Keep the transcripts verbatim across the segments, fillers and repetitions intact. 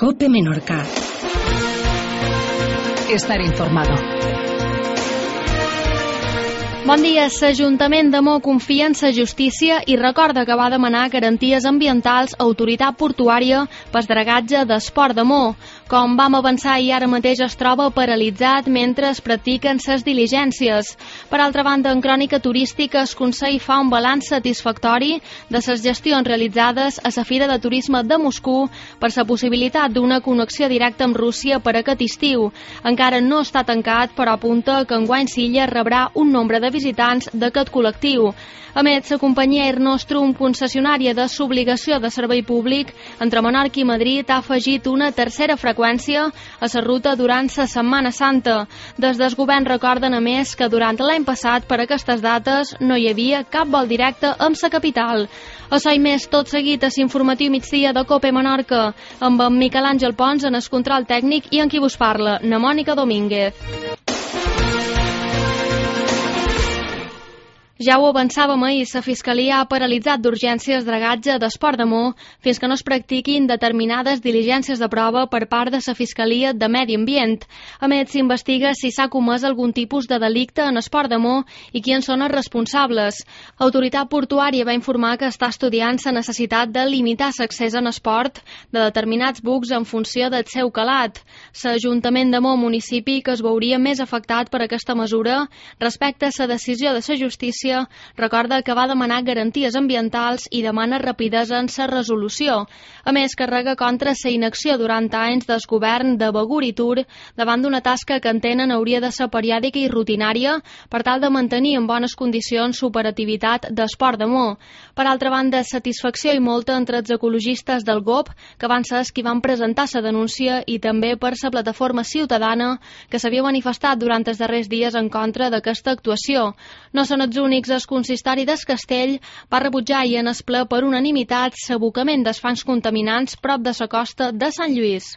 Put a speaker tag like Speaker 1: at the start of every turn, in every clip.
Speaker 1: COPE Menorca. Estar informado.
Speaker 2: Bon dia. L'Ajuntament de Mo confia en la justícia i recorda que va demanar garanties ambientals a Autoritat Portuària pel dragatge d'Esport de Mo. Com vam avançar i ara mateix es troba paralitzat mentre es practiquen les diligències. Per altra banda, en Crònica Turística el Consell fa un balanç satisfactori de les gestions realitzades a la Fira de Turisme de Moscou per la possibilitat d'una connexió directa amb Rússia per aquest estiu. Encara no està tancat, però apunta que enguany Silla rebrà un nombre de visitants d'aquest col·lectiu. A més, la companyia Air Nostrum, concessionària de l'obligació de servei públic entre Menorca i Madrid, ha afegit una tercera freqüència a la ruta durant la Setmana Santa. Des del govern recorden, a més, que durant l'any passat per aquestes dates no hi havia cap vol directe amb la capital. Això i més, tot seguit a l'informatiu migdia de COPE Menorca, amb en Miquel Àngel Pons en el control tècnic i en qui vos parla, na Mònica Domínguez. Ja ho avançàvem ahir, la Fiscalia ha paralitzat d'urgències dragatge d'Esport de Mo fins que no es practiquin determinades diligències de prova per part de la Fiscalia de Medi Ambient. A més, s'investiga si s'ha comès algun tipus de delicte en Esport de Mo i qui en són els responsables. Autoritat Portuària va informar que està estudiant la necessitat de limitar l'accés en esport de determinats bucs en funció del seu calat. L'Ajuntament de Mo, municipi que es veuria més afectat per aquesta mesura respecte a la decisió de la justícia, recorda que va demanar garanties ambientals i demana rapidesa en la resolució. A més, carrega contra la inacció durant anys del govern de Begur i Tur davant d'una tasca que entenen hauria de ser periòdica i rutinària per tal de mantenir en bones condicions l'operativitat d'Esport de Mo. Per altra banda, satisfacció i molta entre els ecologistes del G O P, que van ser els qui van presentar la denúncia, i també per la plataforma ciutadana que s'havia manifestat durant els darrers dies en contra d'aquesta actuació. No són els únics. El consistori del Castell va rebutjar i en el ple per unanimitat l'abocament dels fangs contaminants prop de la costa de Sant Lluís.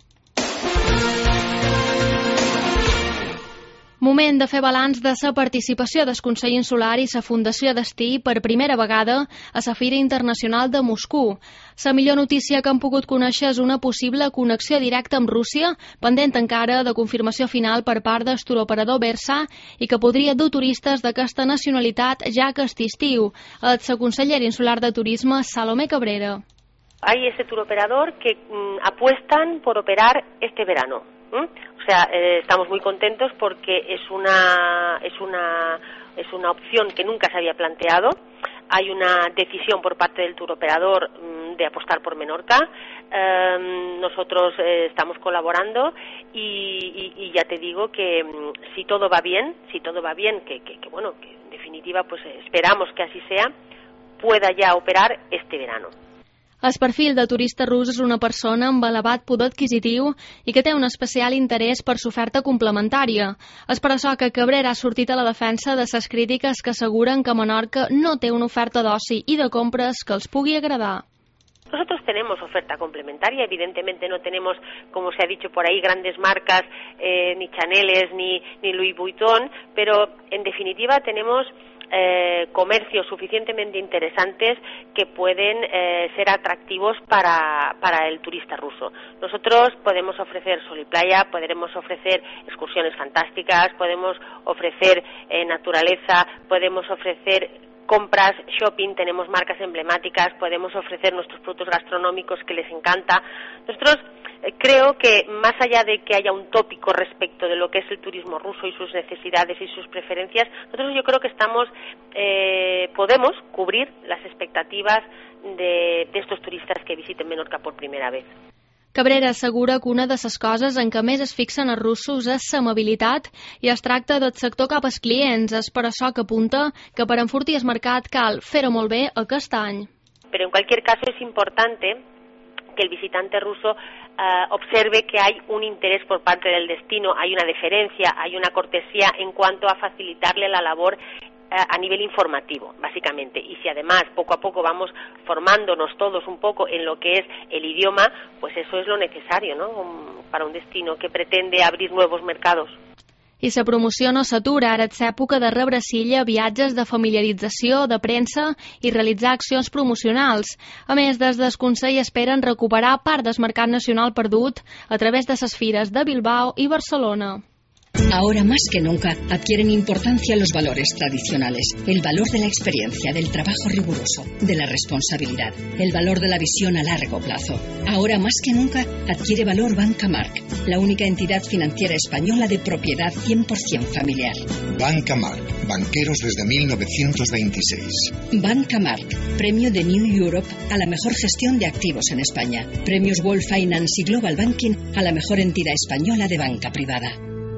Speaker 2: Moment de fer balanç de la participació del Consell Insular i la Fundació Destí per primera vegada a la Fira Internacional de Moscou. La millor notícia que han pogut conèixer és una possible connexió directa amb Rússia, pendent encara de confirmació final per part del turoperador Versa i que podria dur turistes d'aquesta nacionalitat ja aquest estiu. La consellera insular de Turisme, Salomé Cabrera.
Speaker 3: Hay ese turoperador que mm, apuestan por operar este verano. ¿Mm? O sea, eh, estamos muy contentos porque es una es una es una opción que nunca se había planteado. Hay una decisión por parte del turoperador mmm, de apostar por Menorca. Eh, nosotros eh, estamos colaborando y, y, y ya te digo que mmm, si todo va bien, si todo va bien, que, que, que bueno, que en definitiva pues eh, esperamos que así sea, pueda ya operar este verano.
Speaker 2: El perfil de turista rus és una persona amb elevat poder adquisitiu i que té un especial interès per l'oferta complementària. És per això que Cabrera ha sortit a la defensa de les crítiques que asseguren que Menorca no té una oferta d'oci i de compres que els pugui agradar.
Speaker 3: Nosotros tenemos oferta complementaria, evidentemente no tenemos, como se ha dicho por ahí, grandes marcas, eh, ni Chaneles, ni, ni Louis Vuitton, pero en definitiva tenemos Eh, comercios suficientemente interesantes que pueden eh, ser atractivos para, para el turista ruso. Nosotros podemos ofrecer sol y playa, podremos ofrecer excursiones fantásticas, podemos ofrecer eh, naturaleza, podemos ofrecer compras, shopping, tenemos marcas emblemáticas, podemos ofrecer nuestros productos gastronómicos que les encanta. Nosotros eh, creo que más allá de que haya un tópico respecto de lo que es el turismo ruso y sus necesidades y sus preferencias, nosotros yo creo que estamos, eh, podemos cubrir las expectativas de, de estos turistas que visiten Menorca por primera vez.
Speaker 2: Cabrera assegura que una de les coses en què més es fixen els russos és l'amabilitat i es tracta del sector cap als clients. És per això que apunta que per enfortir el mercat cal fer-ho molt bé aquest any.
Speaker 3: Pero en cualquier caso es importante que el visitante ruso uh, observe que hay un interés por parte del destino, hay una deferencia, hay una cortesía en cuanto a facilitarle la labor a nivel informativo, básicamente. Y si además poco a poco vamos formándonos todos un poco en lo que es el idioma, pues eso es lo necesario, ¿no? Para un destino que pretende abrir nuevos mercados.
Speaker 2: I la promoció no s'atura, ara és època de rebre silla, viatges de familiarització, de premsa i realitzar accions promocionals. A més, des del Consell esperen recuperar part del mercat nacional perdut a través de les fires de Bilbao i Barcelona.
Speaker 1: Ahora más que nunca adquieren importancia los valores tradicionales, el valor de la experiencia, del trabajo riguroso, de la responsabilidad, el valor de la visión a largo plazo. Ahora más que nunca adquiere valor Banca Marc, la única entidad financiera española de propiedad cien por ciento familiar.
Speaker 4: Banca Marc, banqueros desde mil novecientos veintiséis.
Speaker 1: Banca Marc, premio de New Europe a la mejor gestión de activos en España. Premios World Finance y Global Banking a la mejor entidad española de banca privada.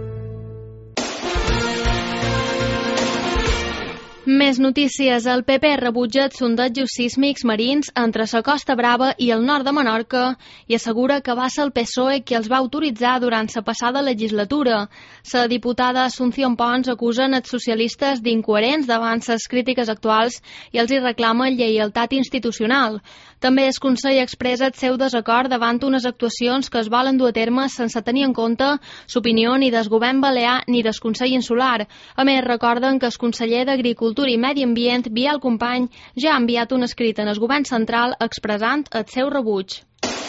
Speaker 2: Més notícies. El P P rebutja els sondejos sísmics marins entre la Costa Brava i el nord de Menorca i assegura que va ser el P S O E qui els va autoritzar durant la passada legislatura. La diputada Asunción Pons acusa els socialistes d'incoherents davant les crítiques actuals i els hi reclama lleialtat institucional. També el Consell expressa el seu desacord davant unes actuacions que es volen dur a terme sense tenir en compte l'opinió ni del govern balear ni del Consell Insular. A més, recorden que el conseller d'Agricultura i Medi Ambient, Biel Company, ja ha enviat un escrit en el govern central expressant el seu rebuig.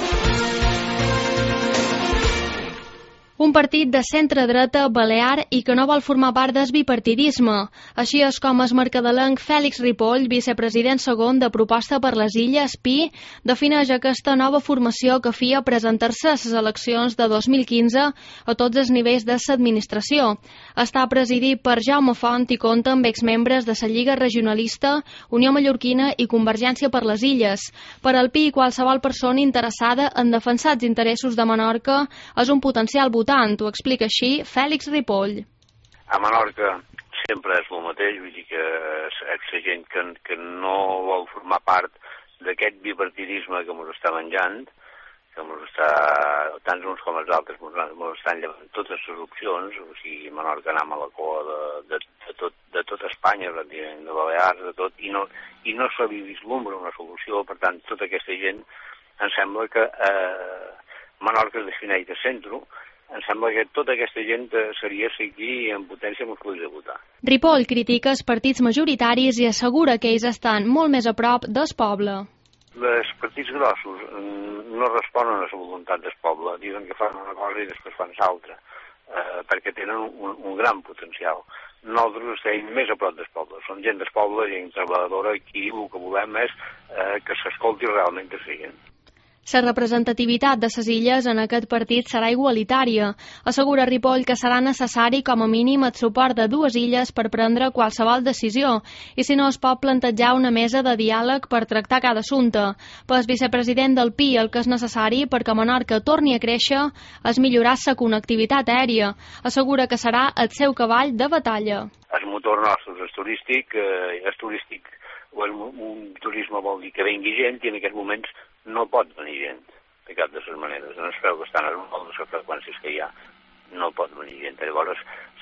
Speaker 2: Un partit de centre-dreta balear i que no vol formar part del bipartidisme. Així és com el mercadelenc Fèlix Ripoll, vicepresident segon de Proposta per les Illes, P I, defineix aquesta nova formació que fia presentar-se a les eleccions de dos mil quinze a tots els nivells de l'administració. Està presidit per Jaume Font i compta amb exmembres de la Lliga Regionalista, Unió Mallorquina i Convergència per les Illes. Per al P I, qualsevol persona interessada en defensar els interessos de Menorca és un potencial votant. Ho explica així Fèlix Ripoll.
Speaker 5: A Menorca sempre és el mateix, vull dir que és la gent que, que no vol formar part d'aquest bipartidisme que ens està menjant, que ens està, tant uns com els altres, ens estan llevant totes les opcions, o sigui, Menorca anem a la cua de, de, de, tot, de tot Espanya, de Balears, de tot, i no, i no se li vislumbra una solució. Per tant, tota aquesta gent, em sembla que eh, Menorca es defineix de centre. Em sembla que tota aquesta gent seria seguir en potència amb els poders de votar.
Speaker 2: Ripoll critica els partits majoritaris i assegura que ells estan molt més a prop del poble.
Speaker 5: Els partits grossos no responen a la voluntat del poble, diuen que fan una cosa i després fan l'altra, eh, perquè tenen un, un gran potencial. Nosaltres estem més a prop del poble, som gent del poble, gent treballadora, qui el que volem és eh, que s'escolti realment la gent.
Speaker 2: La representativitat de les illes en aquest partit serà igualitària. Assegura Ripoll que serà necessari com a mínim el suport de dues illes per prendre qualsevol decisió i si no es pot plantejar una mesa de diàleg per tractar cada assumpte. Pel vicepresident del P I el que és necessari perquè Menorca torni a créixer és millorar la connectivitat aèria. Assegura que serà el seu cavall de batalla.
Speaker 5: El motor nostre és turístic, eh, és turístic o és un turisme vol dir que vengui gent i en aquests moments no pot venir gent, de cap de les maneres. No es veu que estan a molt de les freqüències que hi ha, no pot venir gent. Llavors,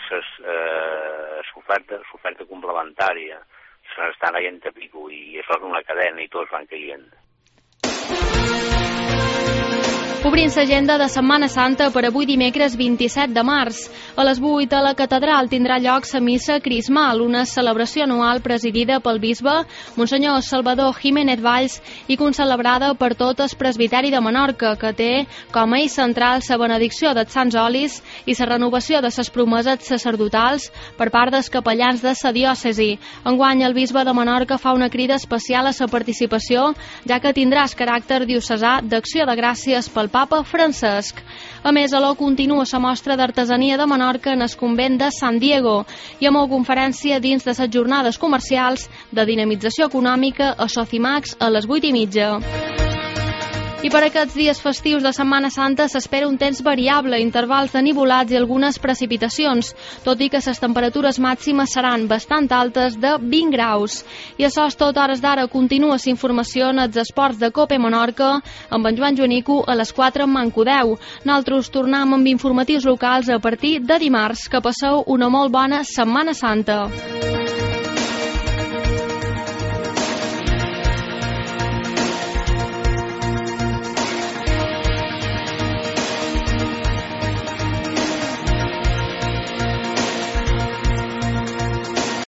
Speaker 5: l'oferta complementària s'estan caient a pico i això és una cadena i tots van caient.
Speaker 2: Obrint l'agenda de Setmana Santa per avui dimecres vint-i-set de març. A les vuit a la catedral tindrà lloc la missa crismal, una celebració anual presidida pel bisbe Monsenyor Salvador Jiménez Valls i concelebrada per tot el presbiteri de Menorca, que té com a eix central la benedicció dels Sants Olis i la renovació de les promeses sacerdotals per part dels capellans de la diòcesi. Enguany el bisbe de Menorca fa una crida especial a la participació, ja que tindrà el caràcter diocesà d'acció de gràcies pel Papa Francesc. A més, a l'O continua la mostra d'artesania de Menorca en el convent de San Diego i amb una conferència dins de les jornades comercials de dinamització econòmica a Socimax a les vuit i mitja. I per aquests dies festius de Setmana Santa s'espera un temps variable, intervals de nivolats i algunes precipitacions, tot i que les temperatures màximes seran bastant altes de vint graus. I això és tot. Hores d'ara continua la informació en els esports de Cope Menorca amb en Joan Joanico a les quatre en Mancodeu. Nosaltres tornem amb informatius locals a partir de dimarts. Que passeu una molt bona Setmana Santa.